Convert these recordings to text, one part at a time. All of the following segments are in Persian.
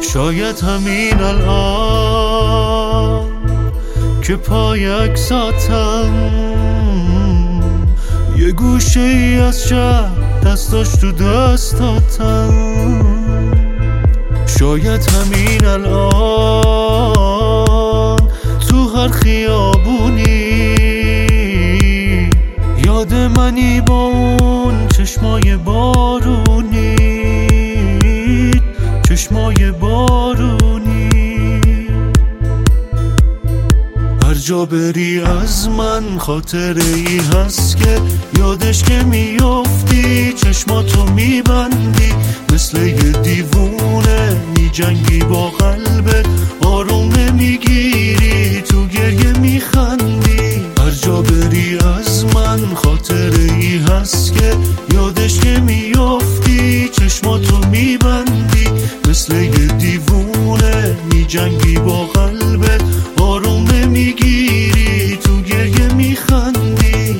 شاید همین الان که پای عکساتم یه گوشه ای از شب دستاش تو دستاتم. شاید همین الان تو هر خیابونی یاد منی با اون چشمای بارونی، چشمای بارونی. هر جا بری از من خاطره ای هست که یادش که میافتی چشماتو میبندی، مثل یه دیوونه میجنگی با قلبت، آروم نمیگیری تو گریه میخندی. هر جا بری از من خاطره ای هست که یادش که میافتی چشماتو میبندی، مثل یه دیوونه میجنگی با قلبت، آروم نمیگیری تو گریه میخندی.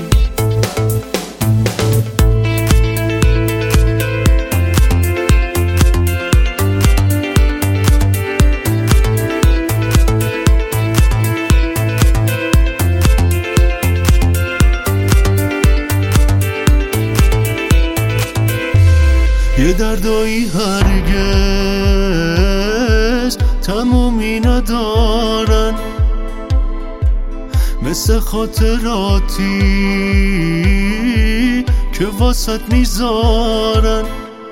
یه دردایی هرگز تمومی ندارن، مثل خاطراتی که واسط میذارن،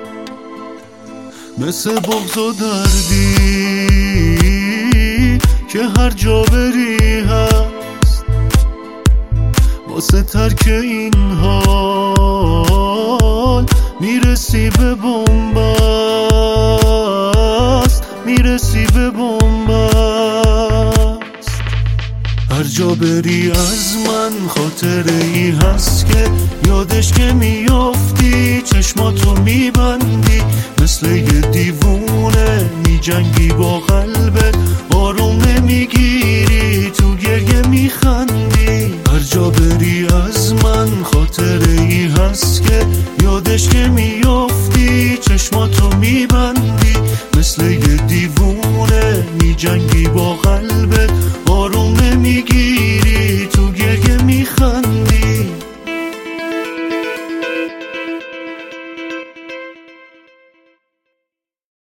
مثل بغض و دردی که هر جا بری هست، واسه ترک این حال میرسی به بنبست، میرسی به بنبست. هر جا بری از من خاطره ای هست که یادش که میافتی چشماتو میبندی، مثل یه دیوونه میجنگی با قلبت، آروم نمیگیری تو گریه میخندی. هر جا بری از من خاطره ای هست که یادش که میافتی